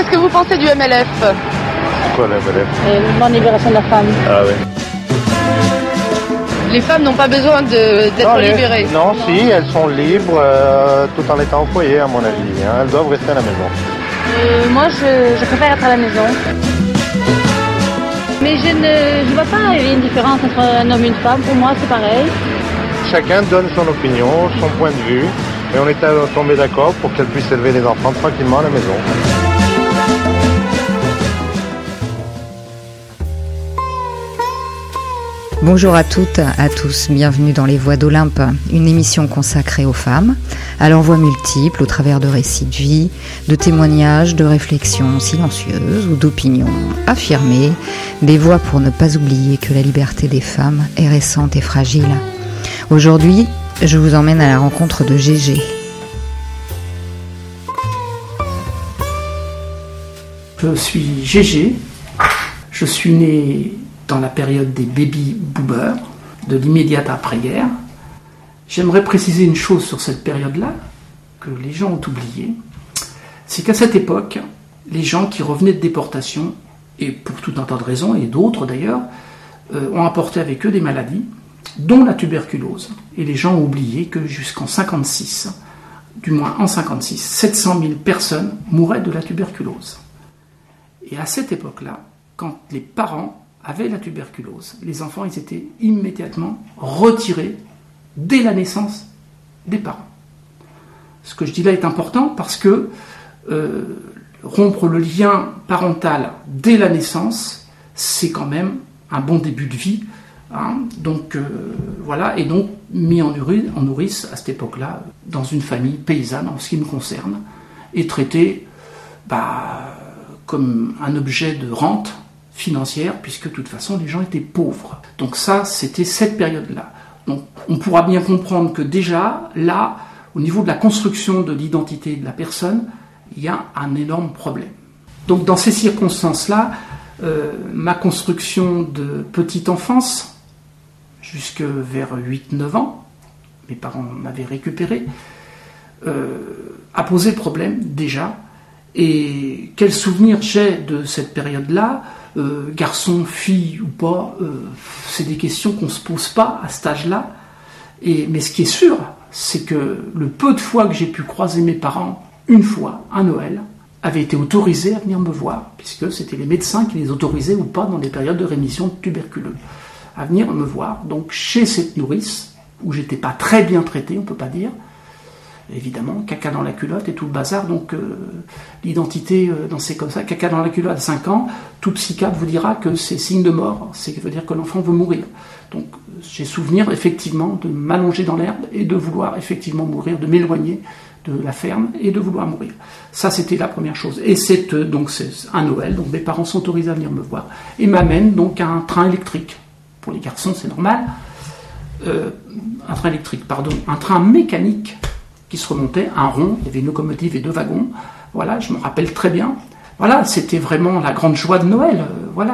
qu'est-ce que vous pensez du MLF? C'est quoi le MLF? Le mouvement de libération de la femme. Ah oui. Les femmes n'ont pas besoin d'être libérées. Non, si, elles sont libres tout en étant au foyer, à mon avis. Hein. Elles doivent rester à la maison. Moi, je préfère être à la maison. Mais je ne vois pas une différence entre un homme et une femme. Pour moi, c'est pareil. Chacun donne son opinion, son point de vue, et on est tombé d'accord pour qu'elle puisse élever les enfants tranquillement à la maison. Bonjour à toutes, à tous, bienvenue dans Les Voix d'Olympe, une émission consacrée aux femmes, à leurs voix multiples au travers de récits de vie, de témoignages, de réflexions silencieuses ou d'opinions affirmées, des voix pour ne pas oublier que la liberté des femmes est récente et fragile. Aujourd'hui, je vous emmène à la rencontre de Gégé. Je suis Gégé, je suis né dans la période des baby-boomers, de l'immédiate après-guerre. J'aimerais préciser une chose sur cette période-là, que les gens ont oublié, c'est qu'à cette époque, les gens qui revenaient de déportation, et pour tout un tas de raisons, et d'autres d'ailleurs, ont apporté avec eux des maladies, dont la tuberculose. Et les gens ont oublié que jusqu'en 56, du moins en 56, 700 000 personnes mouraient de la tuberculose. Et à cette époque-là, quand les parents avaient la tuberculose, les enfants ils étaient immédiatement retirés dès la naissance des parents. Ce que je dis là est important parce que rompre le lien parental dès la naissance, c'est quand même un bon début de vie. Hein. Donc voilà, et donc mis en nourrice à cette époque-là, dans une famille paysanne en ce qui me concerne, et traité comme un objet de rente financière, puisque de toute façon les gens étaient pauvres. Donc ça, c'était cette période-là. Donc on pourra bien comprendre que déjà, là, au niveau de la construction de l'identité de la personne, il y a un énorme problème. Donc dans ces circonstances-là, ma construction de petite enfance, jusque vers 8-9 ans, mes parents m'avaient récupéré, a posé problème déjà. Et quel souvenir j'ai de cette période-là, garçon, fille ou pas, c'est des questions qu'on ne se pose pas à cet âge-là. Mais ce qui est sûr, c'est que le peu de fois que j'ai pu croiser mes parents, une fois, à Noël, avaient été autorisés à venir me voir, puisque c'était les médecins qui les autorisaient ou pas dans les périodes de rémission de tuberculeux, à venir me voir. Donc chez cette nourrice, où j'étais pas très bien traité, on peut pas dire, évidemment, caca dans la culotte et tout le bazar, donc l'identité, c'est comme ça, caca dans la culotte à 5 ans, tout psychiatre vous dira que c'est signe de mort, ça veut dire que l'enfant veut mourir. Donc j'ai souvenir effectivement de m'allonger dans l'herbe et de vouloir effectivement mourir, de m'éloigner de la ferme et de vouloir mourir. Ça c'était la première chose. Et c'est un Noël, donc mes parents sont autorisés à venir me voir et m'amènent donc à un train électrique. Pour les garçons c'est normal, un train mécanique qui se remontait, un rond, il y avait une locomotive et 2 wagons, voilà, je me rappelle très bien. Voilà, c'était vraiment la grande joie de Noël.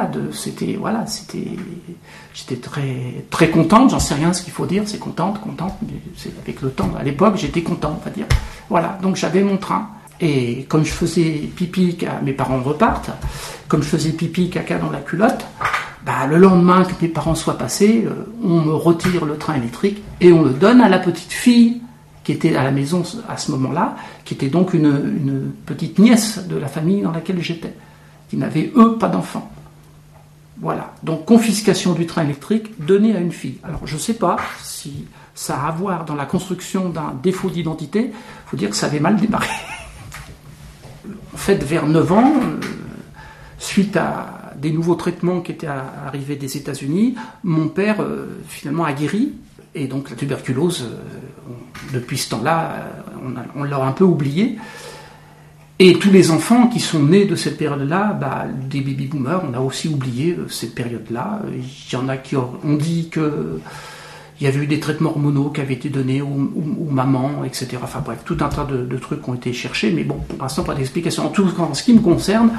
J'étais très très contente. J'en sais rien ce qu'il faut dire. C'est contente. Mais c'est avec le temps. À l'époque, j'étais content, on va dire. Voilà, donc j'avais mon train. Et comme je faisais pipi, mes parents repartent. Comme je faisais pipi, caca dans la culotte, le lendemain que mes parents soient passés, on me retire le train électrique et on le donne à la petite fille qui était à la maison à ce moment-là, qui était donc une petite nièce de la famille dans laquelle j'étais, qui n'avait, eux, pas d'enfants. Voilà, donc confiscation du train électrique donné à une fille. Alors je ne sais pas si ça a à voir dans la construction d'un défaut d'identité, il faut dire que ça avait mal démarré. En fait, vers 9 ans, suite à des nouveaux traitements qui étaient arrivés des États-Unis, mon père finalement a guéri. Et donc la tuberculose, depuis ce temps-là, on l'a un peu oublié. Et tous les enfants qui sont nés de cette période-là, des baby-boomers, on a aussi oublié cette période-là. Il y en a qui ont dit qu'il y avait eu des traitements hormonaux qui avaient été donnés aux mamans, etc. Enfin bref, tout un tas de trucs qui ont été cherchés, mais bon, pour l'instant, pas d'explication. En tout cas, en ce qui me concerne,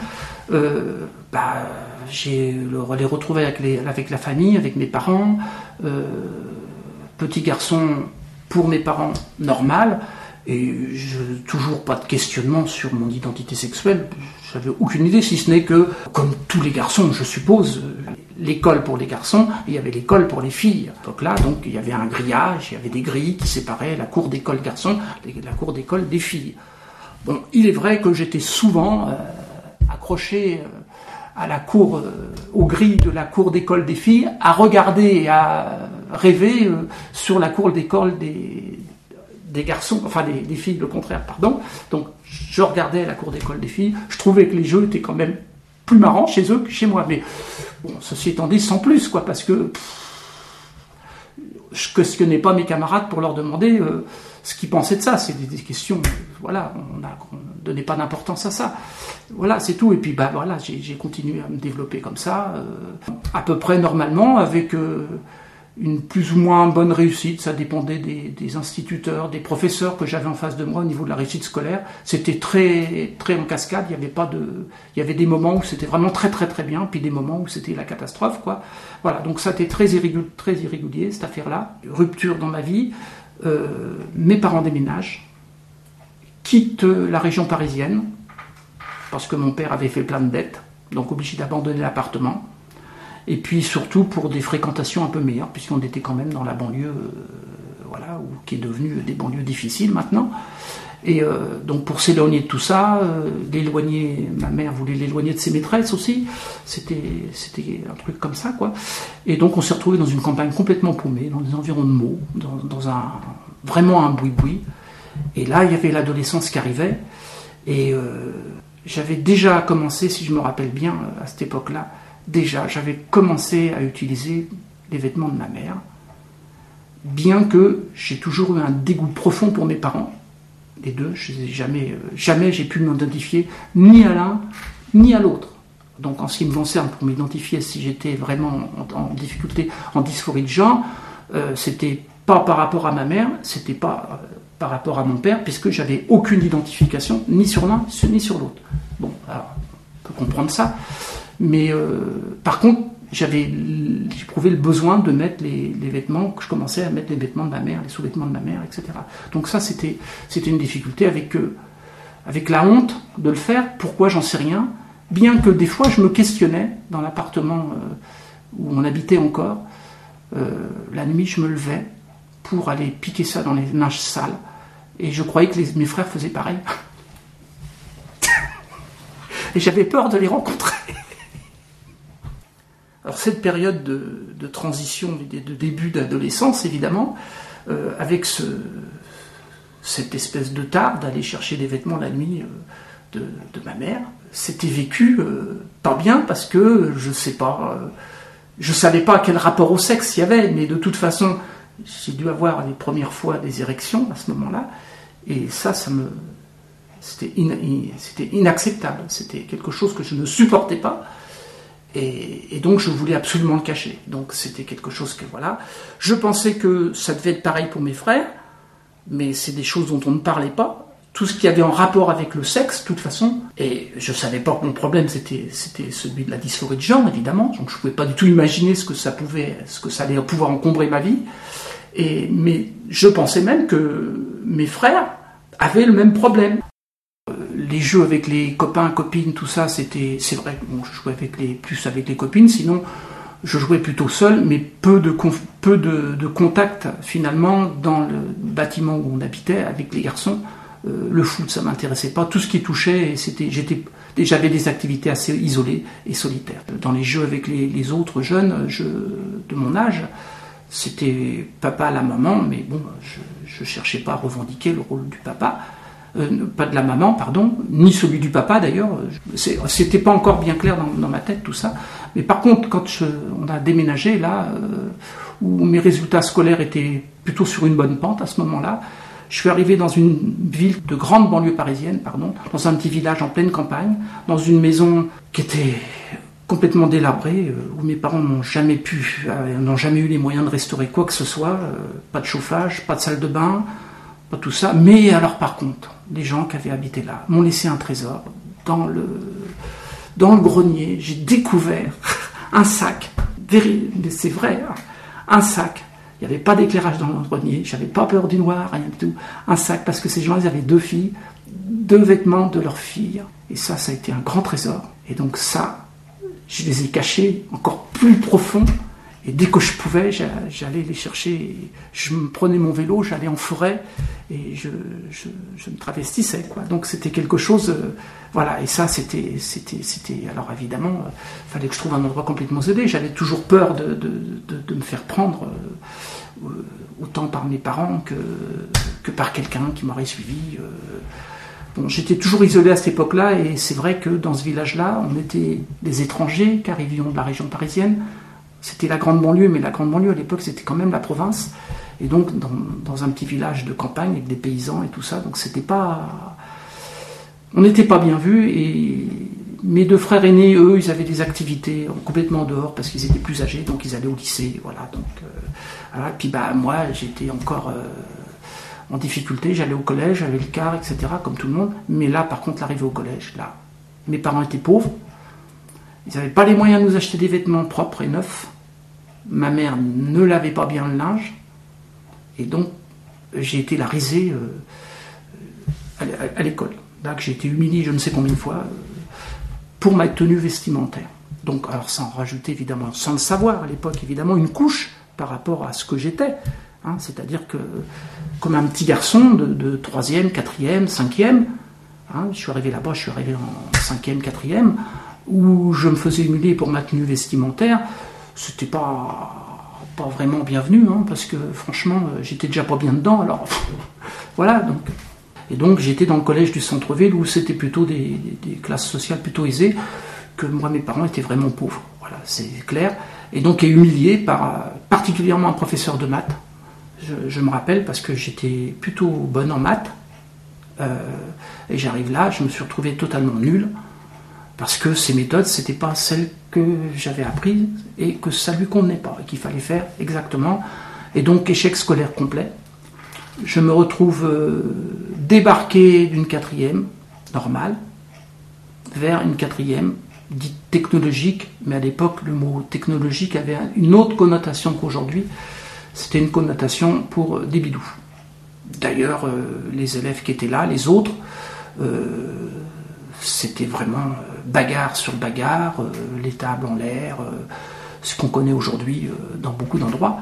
j'ai les retrouvé avec la famille, avec mes parents, petit garçon pour mes parents normal, Et toujours pas de questionnement sur mon identité sexuelle. J'avais aucune idée, si ce n'est que, comme tous les garçons, je suppose, l'école pour les garçons, il y avait l'école pour les filles. Donc là, donc, il y avait un grillage, il y avait des grilles qui séparaient la cour d'école garçons et la cour d'école des filles. Bon, il est vrai que j'étais souvent accroché à la cour, aux grilles de la cour d'école des filles, à regarder et à rêver sur la cour d'école des garçons, enfin des filles, le contraire, pardon. Donc je regardais la cour d'école des filles, je trouvais que les jeux étaient quand même plus marrants chez eux que chez moi. Mais bon, ceci étant dit, sans plus, quoi, parce que je questionnais pas mes camarades pour leur demander ce qu'ils pensaient de ça. C'est des questions, voilà, on ne donnait pas d'importance à ça. Voilà, c'est tout. Et puis voilà, j'ai continué à me développer comme ça, à peu près normalement, avec une plus ou moins bonne réussite. Ça dépendait des instituteurs, des professeurs que j'avais en face de moi au niveau de la réussite scolaire. C'était très, très en cascade. Il y avait des moments où c'était vraiment très, très, très bien, puis des moments où c'était la catastrophe, quoi. Voilà, donc ça a été très irrégulier, cette affaire-là. Rupture dans ma vie. Mes parents déménagent, quittent la région parisienne, parce que mon père avait fait plein de dettes, donc obligé d'abandonner l'appartement. Et puis surtout pour des fréquentations un peu meilleures, puisqu'on était quand même dans la banlieue, voilà, qui est devenue des banlieues difficiles maintenant. Et donc pour s'éloigner de tout ça, ma mère voulait l'éloigner de ses maîtresses aussi. C'était un truc comme ça, quoi. Et donc on s'est retrouvé dans une campagne complètement paumée, dans des environs de Meaux, dans vraiment un boui-boui. Et là, il y avait l'adolescence qui arrivait. Et j'avais déjà commencé, si je me rappelle bien, à cette époque-là, j'avais commencé à utiliser les vêtements de ma mère, bien que j'ai toujours eu un dégoût profond pour mes parents, les deux. Jamais j'ai pu m'identifier ni à l'un ni à l'autre. Donc en ce qui me concerne, pour m'identifier si j'étais vraiment en difficulté, en dysphorie de genre, c'était pas par rapport à ma mère, c'était pas par rapport à mon père, puisque j'avais aucune identification ni sur l'un ni sur l'autre. Bon, alors on peut comprendre ça. Mais par contre, j'éprouvais le besoin de mettre les vêtements, que je commençais à mettre les vêtements de ma mère, les sous-vêtements de ma mère, etc. Donc ça, c'était une difficulté avec la honte de le faire. Pourquoi, j'en sais rien. Bien que des fois, je me questionnais dans l'appartement où on habitait encore. La nuit, je me levais pour aller piquer ça dans les linges sales. Et je croyais que mes frères faisaient pareil. Et j'avais peur de les rencontrer. Alors cette période de transition, de début d'adolescence, évidemment, avec cette espèce de tare d'aller chercher des vêtements la nuit de ma mère, c'était vécu pas bien, parce que je savais pas quel rapport au sexe il y avait, mais de toute façon, j'ai dû avoir les premières fois des érections à ce moment-là, et c'était inacceptable, c'était quelque chose que je ne supportais pas. Et donc je voulais absolument le cacher. Donc c'était quelque chose que, voilà. Je pensais que ça devait être pareil pour mes frères, mais c'est des choses dont on ne parlait pas. Tout ce qui avait en rapport avec le sexe, de toute façon. Et je savais pas que mon problème c'était celui de la dysphorie de genre, évidemment. Donc je pouvais pas du tout imaginer ce que ça allait pouvoir encombrer ma vie. Mais je pensais même que mes frères avaient le même problème. Les jeux avec les copains, copines, tout ça, c'est vrai, bon, je jouais plus avec les copines, sinon je jouais plutôt seul, mais peu de contact finalement dans le bâtiment où on habitait avec les garçons. Le foot, ça m'intéressait pas. Tout ce qui touchait, j'avais des activités assez isolées et solitaires. Dans les jeux avec les autres jeunes de mon âge, c'était papa, la maman, mais bon, je cherchais pas à revendiquer le rôle du papa. Pas de la maman, pardon, ni celui du papa d'ailleurs. C'était pas encore bien clair dans ma tête tout ça. Mais par contre, quand on a déménagé là, où mes résultats scolaires étaient plutôt sur une bonne pente à ce moment-là, je suis arrivé dans une ville de grande banlieue parisienne, dans un petit village en pleine campagne, dans une maison qui était complètement délabrée, où mes parents n'ont jamais eu les moyens de restaurer quoi que ce soit, pas de chauffage, pas de salle de bain, pas tout ça. Mais alors par contre, les gens qui avaient habité là m'ont laissé un trésor. Dans le grenier, j'ai découvert un sac, c'est vrai, un sac. Il n'y avait pas d'éclairage dans le grenier, j'avais pas peur du noir, rien du tout. Un sac, parce que ces gens, ils avaient 2 filles, 2 vêtements de leurs filles. Et ça a été un grand trésor. Et donc ça, je les ai cachés encore plus profond. Et dès que je pouvais, j'allais les chercher. Je me prenais mon vélo, j'allais en forêt et je me travestissais, quoi. Donc c'était quelque chose, voilà. Et ça, c'était. Alors évidemment, fallait que je trouve un endroit complètement isolé. J'avais toujours peur de me faire prendre, autant par mes parents que par quelqu'un qui m'aurait suivi. Bon, j'étais toujours isolé à cette époque-là, et c'est vrai que dans ce village-là, on était des étrangers qui arrivions de la région parisienne. C'était la grande banlieue, mais la grande banlieue à l'époque c'était quand même la province, et donc dans un petit village de campagne avec des paysans et tout ça, donc on n'était pas bien vus. Et mes 2 frères aînés, eux, ils avaient des activités complètement dehors parce qu'ils étaient plus âgés, donc ils allaient au lycée, voilà. Donc voilà. Et puis moi j'étais encore en difficulté, j'allais au collège, j'avais le quart, etc., comme tout le monde. Mais là, par contre, l'arrivée au collège, là, mes parents étaient pauvres. Ils n'avaient pas les moyens de nous acheter des vêtements propres et neufs. Ma mère ne lavait pas bien le linge. Et donc, j'ai été la risée à l'école. Là, que j'ai été humilié je ne sais combien de fois pour ma tenue vestimentaire. Donc, alors sans rajouter, évidemment, sans le savoir à l'époque, évidemment, une couche par rapport à ce que j'étais. Hein, c'est-à-dire que, comme un petit garçon de 3e, 4e, 5e, hein, je suis arrivé là-bas, je suis arrivé en 5e, 4e, où je me faisais humilier pour ma tenue vestimentaire, c'était pas vraiment bienvenu, hein, parce que franchement, j'étais déjà pas bien dedans, alors voilà. Donc. Et donc j'étais dans le collège du centre-ville, où c'était plutôt des classes sociales plutôt aisées, que moi, mes parents étaient vraiment pauvres, voilà, c'est clair. Et donc humilié par particulièrement un professeur de maths, je me rappelle, parce que j'étais plutôt bonne en maths, et j'arrive là, je me suis retrouvé totalement nul, parce que ces méthodes, c'était pas celles que j'avais apprises et que ça lui convenait pas, et qu'il fallait faire exactement. Et donc, échec scolaire complet. Je me retrouve débarqué d'une 4e normale vers une 4e dite technologique, mais à l'époque, le mot technologique avait une autre connotation qu'aujourd'hui. C'était une connotation pour des bidous. D'ailleurs, les élèves qui étaient là, les autres, c'était vraiment bagarre sur bagarre, les tables en l'air, ce qu'on connaît aujourd'hui dans beaucoup d'endroits.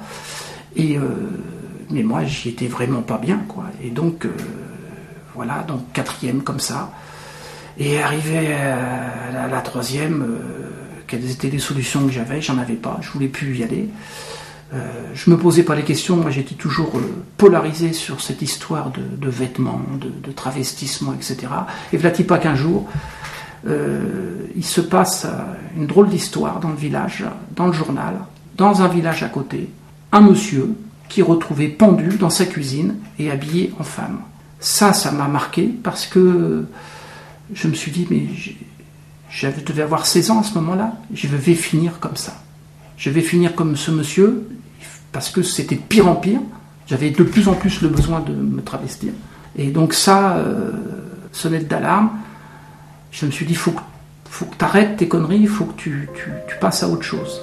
Mais moi, j'y étais vraiment pas bien, quoi. Et donc, voilà, donc 4e comme ça. Et arrivé à la 3e, quelles étaient les solutions que j'avais? J'en avais pas, je voulais plus y aller. Je me posais pas les questions, moi j'étais toujours polarisé sur cette histoire de vêtements, de travestissement, etc. Et voilà pas qu'un jour, il se passe une drôle d'histoire dans le village, dans le journal, dans un village à côté, un monsieur qui est retrouvé pendu dans sa cuisine et habillé en femme. Ça m'a marqué, parce que je me suis dit, mais je devais avoir 16 ans à ce moment-là, je vais finir comme ça. Je vais finir comme ce monsieur, parce que c'était de pire en pire. J'avais de plus en plus le besoin de me travestir. Et donc ça, sonnette d'alarme, je me suis dit, faut que tu arrêtes tes conneries, il faut que tu passes à autre chose.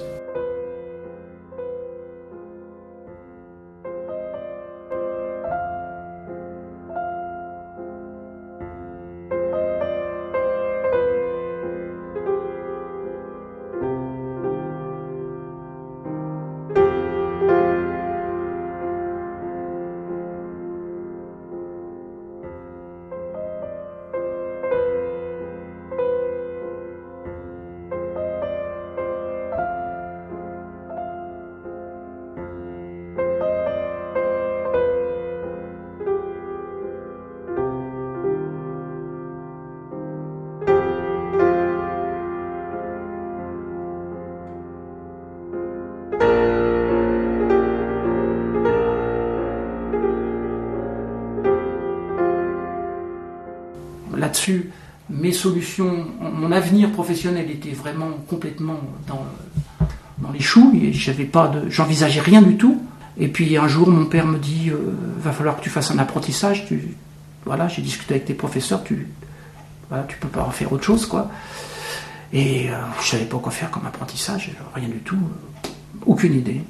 Là-dessus, mes solutions, mon avenir professionnel était vraiment complètement dans les choux, et j'envisageais rien du tout. Et puis un jour, mon père me dit, va falloir que tu fasses un apprentissage. Voilà, j'ai discuté avec tes professeurs, tu peux pas faire autre chose, quoi. Et je savais pas quoi faire comme apprentissage, rien du tout, aucune idée.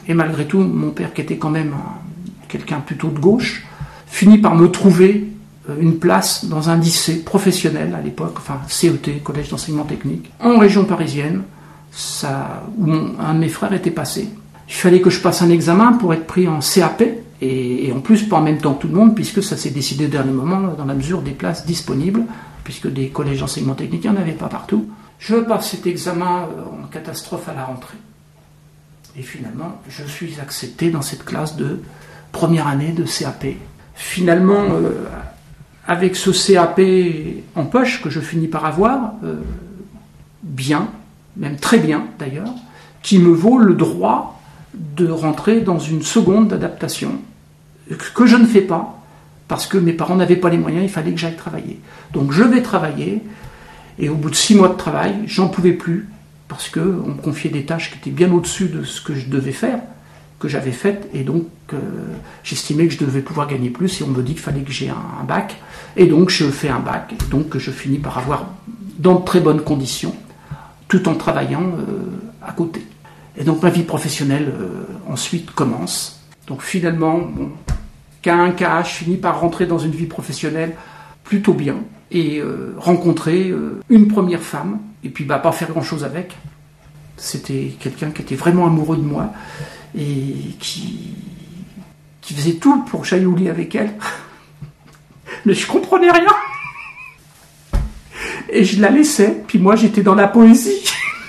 Et malgré tout, mon père, qui était quand même quelqu'un plutôt de gauche, finit par me trouver une place dans un lycée professionnel à l'époque, enfin CET, Collège d'enseignement technique, en région parisienne, où un de mes frères était passé. Il fallait que je passe un examen pour être pris en CAP, et en plus pas en même temps que tout le monde, puisque ça s'est décidé au dernier moment, dans la mesure des places disponibles, puisque des collèges d'enseignement technique, il n'y en avait pas partout. Je passe cet examen en catastrophe à la rentrée. Et finalement, je suis accepté dans cette classe de première année de CAP. Finalement, avec ce CAP en poche que je finis par avoir, bien, même très bien d'ailleurs, qui me vaut le droit de rentrer dans une seconde d'adaptation, que je ne fais pas, parce que mes parents n'avaient pas les moyens, il fallait que j'aille travailler. Donc je vais travailler, et au bout de 6 mois de travail, j'en pouvais plus, parce qu'on me confiait des tâches qui étaient bien au-dessus de ce que je devais faire, que j'avais fait, et donc j'estimais que je devais pouvoir gagner plus, et on me dit qu'il fallait que j'ai un bac, et donc je fais un bac, et donc je finis par avoir dans de très bonnes conditions, tout en travaillant à côté. Et donc ma vie professionnelle ensuite commence. Donc finalement, qu'à un cas, je finis par rentrer dans une vie professionnelle plutôt bien, et rencontrer une première femme, et puis pas faire grand-chose avec. C'était quelqu'un qui était vraiment amoureux de moi, et qui faisait tout pour que j'aille au lit avec elle. Mais je comprenais rien. Et je la laissais, puis moi j'étais dans la poésie.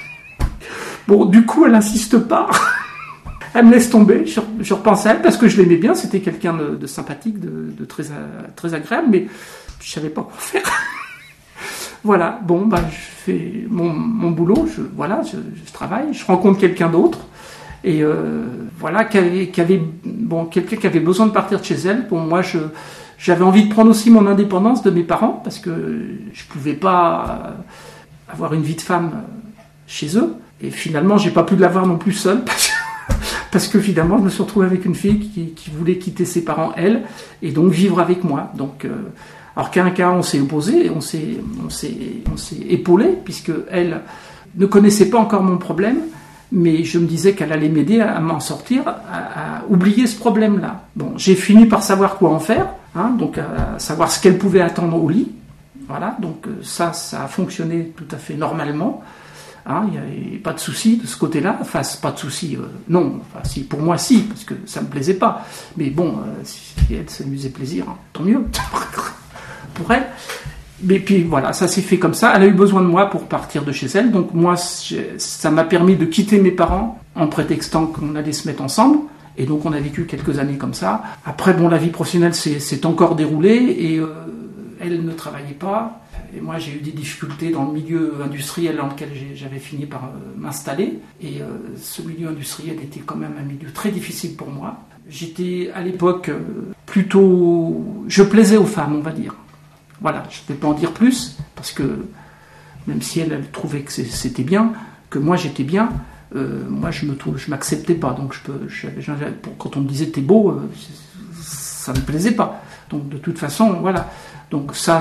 Bon, du coup elle n'insiste pas. Elle me laisse tomber, je repense à elle, parce que je l'aimais bien, c'était quelqu'un de sympathique, de très, très agréable, mais je savais pas quoi faire. Voilà, bon, je fais mon boulot, je travaille, je rencontre quelqu'un d'autre, et voilà, quelqu'un qui avait besoin de partir de chez elle. Bon, moi, j'avais envie de prendre aussi mon indépendance de mes parents, parce que je pouvais pas avoir une vie de femme chez eux, et finalement, j'ai pas pu l'avoir non plus seule, parce que finalement, je me suis retrouvé avec une fille qui voulait quitter ses parents, elle, et donc vivre avec moi. Donc, alors qu'à un cas, on s'est opposé, on s'est épaulé, puisque elle ne connaissait pas encore mon problème, mais je me disais qu'elle allait m'aider à m'en sortir, à oublier ce problème-là. Bon, j'ai fini par savoir quoi en faire, donc à savoir ce qu'elle pouvait attendre au lit. Voilà, donc ça a fonctionné tout à fait normalement. Il n'y avait pas de souci de ce côté-là. Enfin, pas de souci, non. Enfin, si, pour moi, si, parce que ça ne me plaisait pas. Mais bon, si elle s'amusait plaisir, tant mieux pour elle. Mais puis voilà, ça s'est fait comme ça. Elle a eu besoin de moi pour partir de chez elle. Donc moi, ça m'a permis de quitter mes parents en prétextant qu'on allait se mettre ensemble. Et donc on a vécu quelques années comme ça. Après, la vie professionnelle s'est encore déroulée, et elle ne travaillait pas. Et moi, j'ai eu des difficultés dans le milieu industriel dans lequel j'avais fini par m'installer. Et ce milieu industriel était quand même un milieu très difficile pour moi. J'étais à l'époque plutôt... Je plaisais aux femmes, on va dire. Voilà, je ne vais pas en dire plus, parce que même si elle trouvait que c'était bien, que moi j'étais bien, moi je m'acceptais pas. Donc quand on me disait t'es beau, ça ne me plaisait pas. Donc de toute façon, voilà. Donc ça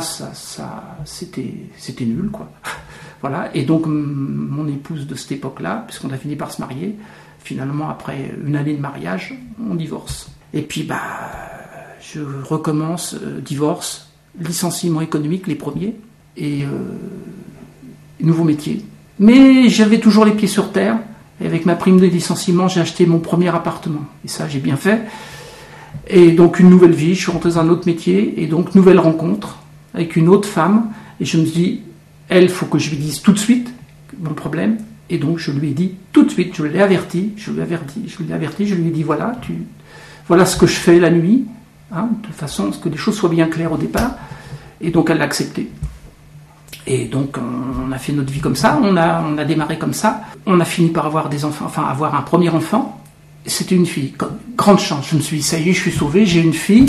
c'était nul, quoi. Voilà. Et donc mon épouse de cette époque-là, puisqu'on a fini par se marier, finalement après une année de mariage, on divorce. Et puis je recommence, divorce, licenciement économique, les premiers, et nouveau métier. Mais j'avais toujours les pieds sur terre, et avec ma prime de licenciement, j'ai acheté mon premier appartement. Et ça, j'ai bien fait. Et donc une nouvelle vie, je suis rentré dans un autre métier, et donc nouvelle rencontre avec une autre femme, et je me suis dit, elle, faut que je lui dise tout de suite mon problème, et donc je lui ai dit tout de suite, je lui ai averti, je lui ai dit voilà ce que je fais la nuit, de façon à ce que les choses soient bien claires au départ, et donc elle l'a accepté. Et donc on a fait notre vie comme ça, on a démarré comme ça, on a fini par avoir des enfants, enfin avoir un premier enfant. C'était une fille, grande chance. Je me suis dit, ça y est, je suis sauvé, j'ai une fille,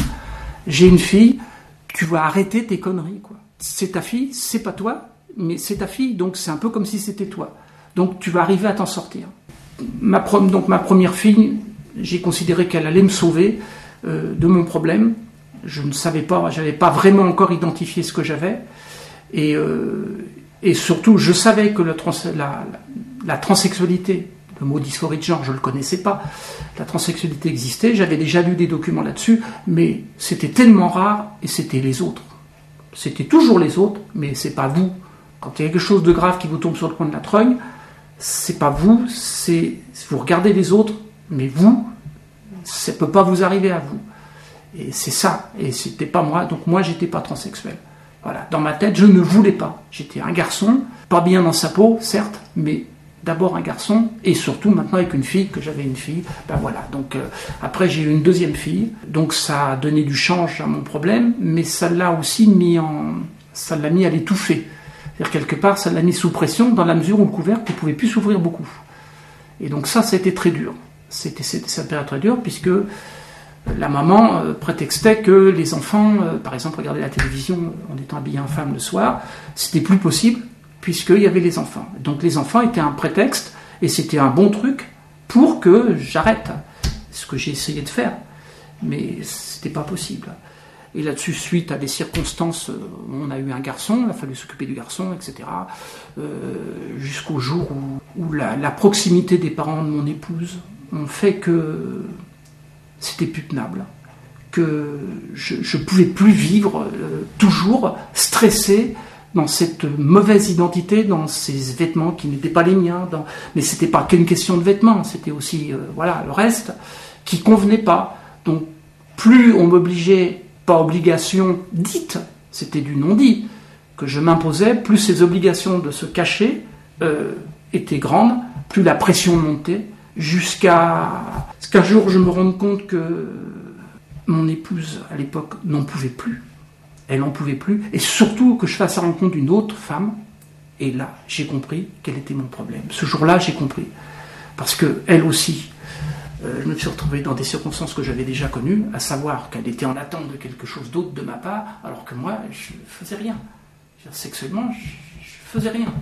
tu vas arrêter tes conneries, quoi. C'est ta fille, c'est pas toi, mais c'est ta fille, donc c'est un peu comme si c'était toi. Donc tu vas arriver à t'en sortir. Ma première fille, j'ai considéré qu'elle allait me sauver de mon problème. Je ne savais pas, j'avais pas vraiment encore identifié ce que j'avais. Et surtout, je savais que la transsexualité, Le mot dysphorie de genre, je ne le connaissais pas. La transsexualité existait, j'avais déjà lu des documents là-dessus, mais c'était tellement rare et c'était les autres. C'était toujours les autres, mais c'est pas vous. Quand il y a quelque chose de grave qui vous tombe sur le coin de la trogne, c'est pas vous, vous regardez les autres, mais vous, ça peut pas vous arriver à vous. Et c'est ça, et c'était pas moi, donc moi j'étais pas transsexuel. Voilà, dans ma tête, je ne voulais pas. J'étais un garçon, pas bien dans sa peau, certes, mais d'abord un garçon, et surtout maintenant avec une fille, que j'avais une fille, ben voilà. Donc après j'ai eu une deuxième fille, donc ça a donné du change à mon problème, mais ça l'a aussi mis à l'étouffer. C'est-à-dire quelque part, ça l'a mis sous pression dans la mesure où le couvercle ne pouvait plus s'ouvrir beaucoup. Et donc ça a été très dur. C'était cette période très dure, puisque la maman prétextait que les enfants, par exemple, regarder la télévision en étant habillés en femme le soir, c'était plus possible, puisqu'il y avait les enfants. Donc les enfants étaient un prétexte, et c'était un bon truc pour que j'arrête. Ce que j'ai essayé de faire, mais c'était pas possible. Et là-dessus, suite à des circonstances, on a eu un garçon, il a fallu s'occuper du garçon, etc. Jusqu'au jour où la proximité des parents de mon épouse ont fait que c'était plus tenable, que je ne pouvais plus vivre toujours stressé dans cette mauvaise identité, dans ces vêtements qui n'étaient pas les miens. Mais c'était pas qu'une question de vêtements, c'était aussi le reste qui convenait pas. Donc plus on m'obligeait, pas obligation dite, c'était du non-dit, que je m'imposais, plus ces obligations de se cacher étaient grandes, plus la pression montait, jusqu'à ce qu'un jour je me rende compte que mon épouse, à l'époque, n'en pouvait plus. Elle n'en pouvait plus, et surtout que je fasse la rencontre d'une autre femme, et là, j'ai compris quel était mon problème. Ce jour-là, j'ai compris. Parce qu'elle aussi, je me suis retrouvé dans des circonstances que j'avais déjà connues, à savoir qu'elle était en attente de quelque chose d'autre de ma part, alors que moi, je ne faisais rien. Sexuellement, je ne faisais rien.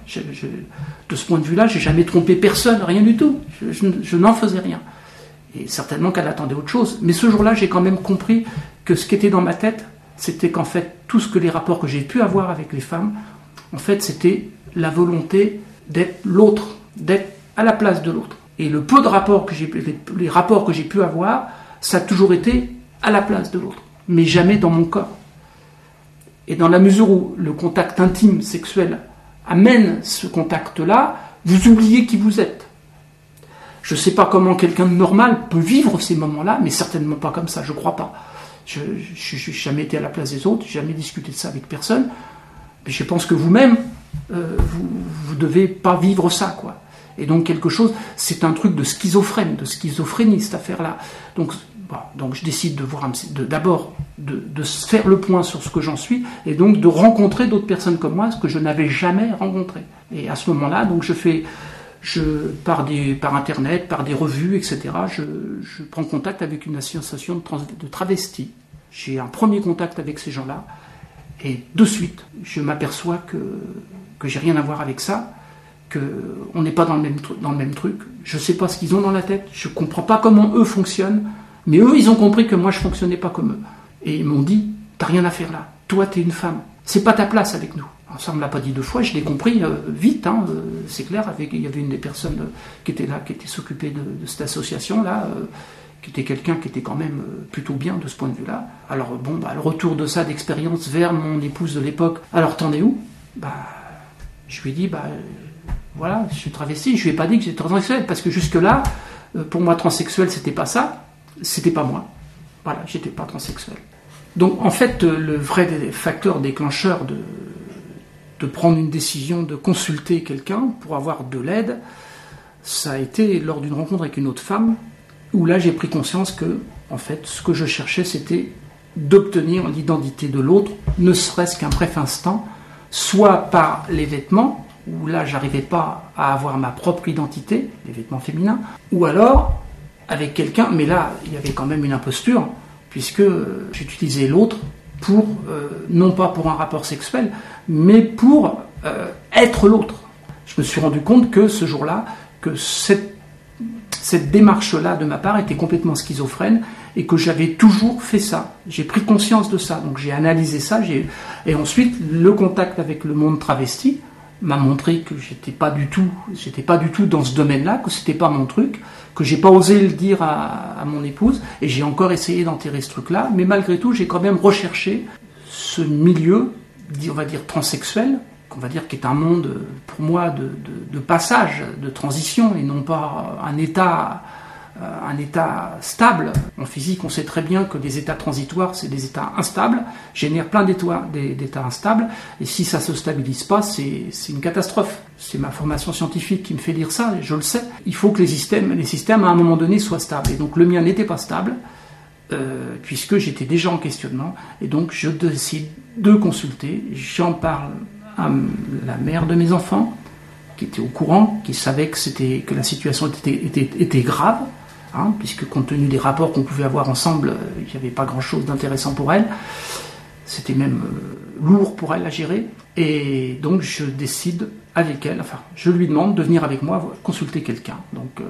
De ce point de vue-là, je n'ai jamais trompé personne, rien du tout. Je n'en faisais rien. Et certainement qu'elle attendait autre chose. Mais ce jour-là, j'ai quand même compris que ce qui était dans ma tête, c'était qu'en fait, tout ce que les rapports que j'ai pu avoir avec les femmes, en fait, c'était la volonté d'être l'autre, d'être à la place de l'autre. Et le peu de rapports les rapports que j'ai pu avoir, ça a toujours été à la place de l'autre, mais jamais dans mon corps. Et dans la mesure où le contact intime, sexuel, amène ce contact-là, vous oubliez qui vous êtes. Je ne sais pas comment quelqu'un de normal peut vivre ces moments-là, mais certainement pas comme ça, je ne crois pas. Je n'ai jamais été à la place des autres, je n'ai jamais discuté de ça avec personne, mais je pense que vous-même, vous devez pas vivre ça, quoi. Et donc quelque chose, c'est un truc de schizophrénie, cette affaire-là. Donc je décide d'abord de faire le point sur ce que j'en suis, et donc de rencontrer d'autres personnes comme moi, ce que je n'avais jamais rencontré. Et à ce moment-là, donc par internet, par des revues, etc., je prends contact avec une association de travestis. J'ai un premier contact avec ces gens-là, et de suite, je m'aperçois que j'ai rien à voir avec ça, qu'on n'est pas dans le même truc. Je ne sais pas ce qu'ils ont dans la tête, je ne comprends pas comment eux fonctionnent, mais eux, ils ont compris que moi, je ne fonctionnais pas comme eux. Et ils m'ont dit, t'as rien à faire là, toi, t'es une femme, c'est pas ta place avec nous. Alors, ça ne me l'a pas dit 2 fois, je l'ai compris vite, c'est clair. Il y avait une des personnes qui était là, qui s'occupait de cette association-là, qui était quelqu'un qui était quand même plutôt bien de ce point de vue-là. Alors le retour de ça, d'expérience vers mon épouse de l'époque, alors t'en es où ? Je lui ai dit, voilà, je suis travesti, je lui ai pas dit que j'étais transsexuel, parce que jusque-là, pour moi, transsexuel, c'était pas ça, c'était pas moi. Voilà, j'étais pas transsexuel. Donc, en fait, le vrai facteur déclencheur de prendre une décision, de consulter quelqu'un pour avoir de l'aide, ça a été lors d'une rencontre avec une autre femme, où là, j'ai pris conscience que, en fait, ce que je cherchais, c'était d'obtenir l'identité de l'autre, ne serait-ce qu'un bref instant, soit par les vêtements, où là, j'arrivais pas à avoir ma propre identité, les vêtements féminins, ou alors avec quelqu'un, mais là, il y avait quand même une imposture, puisque j'utilisais l'autre pour, non pas pour un rapport sexuel, mais pour être l'autre. Je me suis rendu compte que ce jour-là, que cette démarche-là de ma part était complètement schizophrène et que j'avais toujours fait ça. J'ai pris conscience de ça, donc j'ai analysé ça, et ensuite le contact avec le monde travesti m'a montré que j'étais pas du tout dans ce domaine-là, que c'était pas mon truc, que j'ai pas osé le dire à mon épouse, et j'ai encore essayé d'enterrer ce truc-là, mais malgré tout, j'ai quand même recherché ce milieu, on va dire transsexuel, qu'on va dire qui est un monde, pour moi, de passage, de transition, et non pas un état stable. En physique, on sait très bien que les états transitoires, c'est des états instables, génèrent plein d'états instables, et si ça se stabilise pas, c'est une catastrophe. C'est ma formation scientifique qui me fait dire ça, et je le sais. Il faut que les systèmes, à un moment donné, soient stables. Et donc le mien n'était pas stable, puisque j'étais déjà en questionnement, et donc je décide de consulter. J'en parle à la mère de mes enfants, qui était au courant, qui savait que la situation était grave, puisque compte tenu des rapports qu'on pouvait avoir ensemble, il n'y avait pas grand-chose d'intéressant pour elle. C'était même lourd pour elle à gérer. Et donc je décide avec elle, je lui demande de venir avec moi consulter quelqu'un. Donc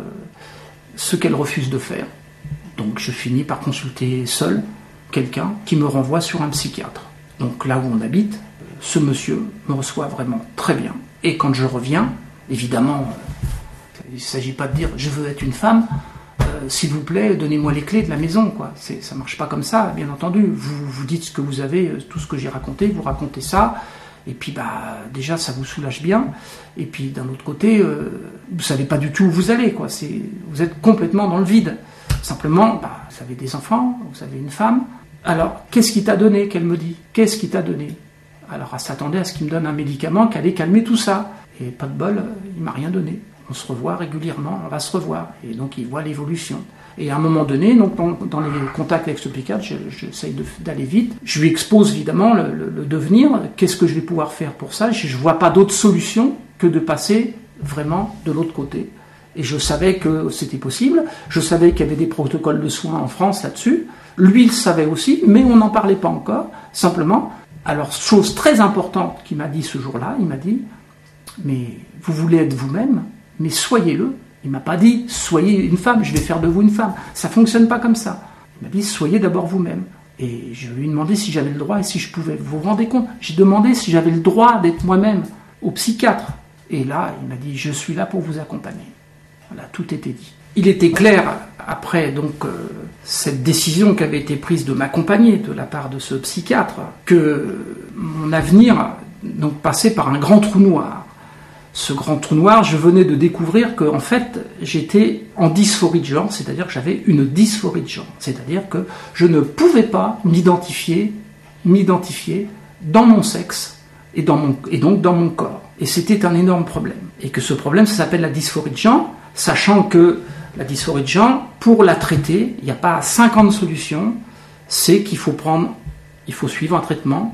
ce qu'elle refuse de faire. Donc je finis par consulter seul quelqu'un qui me renvoie sur un psychiatre. Donc là où on habite, ce monsieur me reçoit vraiment très bien. Et quand je reviens, évidemment, il ne s'agit pas de dire « je veux être une femme », s'il vous plaît, donnez-moi les clés de la maison, quoi. Ça marche pas comme ça, bien entendu. Vous dites ce que vous avez, tout ce que j'ai raconté, vous racontez ça, et puis déjà ça vous soulage bien. Et puis d'un autre côté, vous savez pas du tout où vous allez, quoi. Vous êtes complètement dans le vide. Simplement, vous avez des enfants, vous avez une femme. Alors, qu'est-ce qui t'a donné, qu'elle me dit? Qu'est-ce qui t'a donné? Alors, elle s'attendait à ce qu'il me donne un médicament qui allait calmer tout ça. Et pas de bol, il m'a rien donné. On se revoit régulièrement, on va se revoir. Et donc, il voit l'évolution. Et à un moment donné, donc, dans les contacts avec ce psychiatre, j'essaye d'aller vite. Je lui expose évidemment le devenir. Qu'est-ce que je vais pouvoir faire pour ça? Je ne vois pas d'autre solution que de passer vraiment de l'autre côté. Et je savais que c'était possible. Je savais qu'il y avait des protocoles de soins en France là-dessus. Lui, il le savait aussi, mais on n'en parlait pas encore. Simplement, alors, chose très importante qu'il m'a dit ce jour-là, il m'a dit « Mais vous voulez être vous-même ? Mais soyez-le. » Il m'a pas dit « Soyez une femme, je vais faire de vous une femme. » Ça fonctionne pas comme ça. Il m'a dit « Soyez d'abord vous-même. » Et je lui ai demandé si j'avais le droit et si je pouvais. Vous vous rendez compte? J'ai demandé si j'avais le droit d'être moi-même au psychiatre. Et là, il m'a dit « Je suis là pour vous accompagner. » Voilà, tout était dit. Il était clair, après donc cette décision qui avait été prise de m'accompagner de la part de ce psychiatre, que mon avenir donc passait par un grand trou noir. Ce grand trou noir, je venais de découvrir que en fait, j'étais en dysphorie de genre, c'est-à-dire que j'avais une dysphorie de genre, c'est-à-dire que je ne pouvais pas m'identifier dans mon sexe et donc dans mon corps. Et c'était un énorme problème. Et que ce problème, ça s'appelle la dysphorie de genre, sachant que la dysphorie de genre, pour la traiter, il n'y a pas 50 solutions, c'est qu'il faut suivre un traitement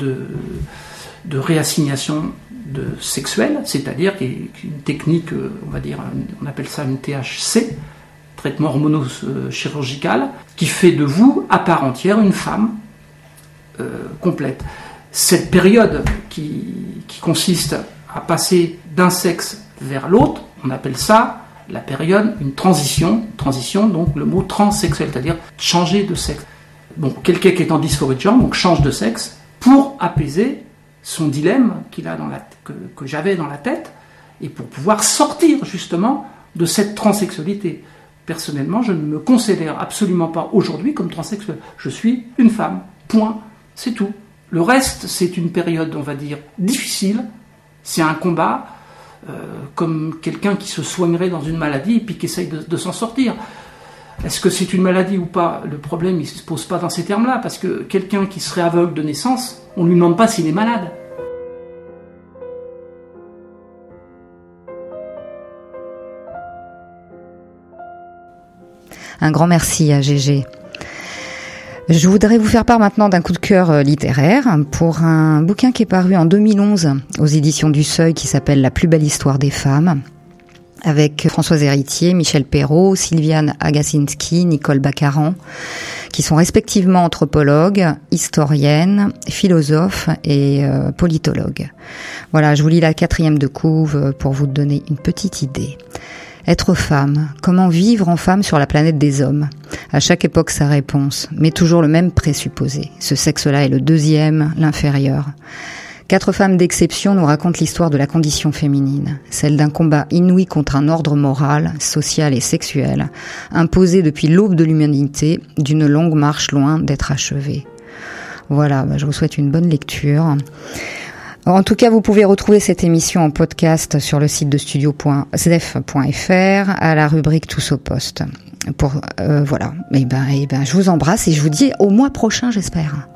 de réassignation sexuelle, c'est-à-dire une technique, on va dire, on appelle ça une THC, traitement hormono-chirurgical, qui fait de vous, à part entière, une femme complète. Cette période qui consiste à passer d'un sexe vers l'autre, on appelle ça la période, une transition, donc le mot transsexuel, c'est-à-dire changer de sexe. Bon, quelqu'un qui est en dysphorie de genre, donc change de sexe, pour apaiser son dilemme qu'il a que j'avais dans la tête, et pour pouvoir sortir justement de cette transsexualité. Personnellement, je ne me considère absolument pas aujourd'hui comme transsexuel. Je suis une femme, point, c'est tout. Le reste, c'est une période, on va dire, difficile, c'est un combat, comme quelqu'un qui se soignerait dans une maladie et puis qui essaye de s'en sortir. Est-ce que c'est une maladie ou pas? Le problème, il ne se pose pas dans ces termes-là, parce que quelqu'un qui serait aveugle de naissance, on ne lui demande pas s'il est malade. Un grand merci à Gégé. Je voudrais vous faire part maintenant d'un coup de cœur littéraire pour un bouquin qui est paru en 2011 aux éditions du Seuil qui s'appelle « La plus belle histoire des femmes » avec Françoise Héritier, Michel Perrault, Sylviane Agacinski, Nicole Baccaran, qui sont respectivement anthropologues, historiennes, philosophes et politologues. Voilà, je vous lis la 4e de couve pour vous donner une petite idée. Être femme, comment vivre en femme sur la planète des hommes? À chaque époque sa réponse, mais toujours le même présupposé. Ce sexe-là est le deuxième, l'inférieur. 4 femmes d'exception nous racontent l'histoire de la condition féminine, celle d'un combat inouï contre un ordre moral, social et sexuel, imposé depuis l'aube de l'humanité, d'une longue marche loin d'être achevée. Voilà, je vous souhaite une bonne lecture. En tout cas, vous pouvez retrouver cette émission en podcast sur le site de studio.sdef.fr à la rubrique Tous au poste. Voilà. Et ben, je vous embrasse et je vous dis au mois prochain, j'espère.